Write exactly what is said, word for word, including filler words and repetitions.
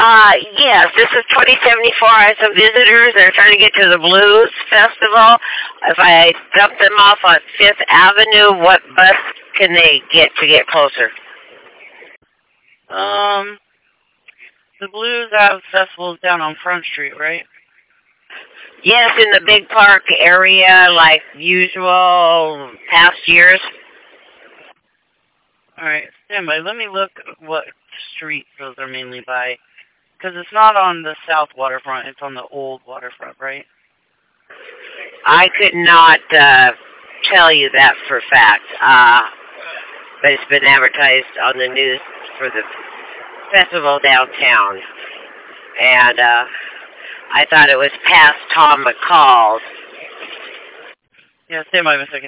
Uh, yes, this is twenty seventy-four. I have some visitors. They're trying to get to the Blues Festival. If I dump them off on Fifth Avenue, what bus can they get to get closer? Um, the Blues Ave Festival is down on Front Street, right? Yes, in the big park area, like usual past years. All right, stand by. Let me look at what streets those are mainly by. Because it's not on the south waterfront, it's on the old waterfront, right? I could not uh, tell you that for fact, uh, but it's been advertised on the news for the festival downtown. And uh, I thought it was past Tom McCall's. Yeah, stand by a second.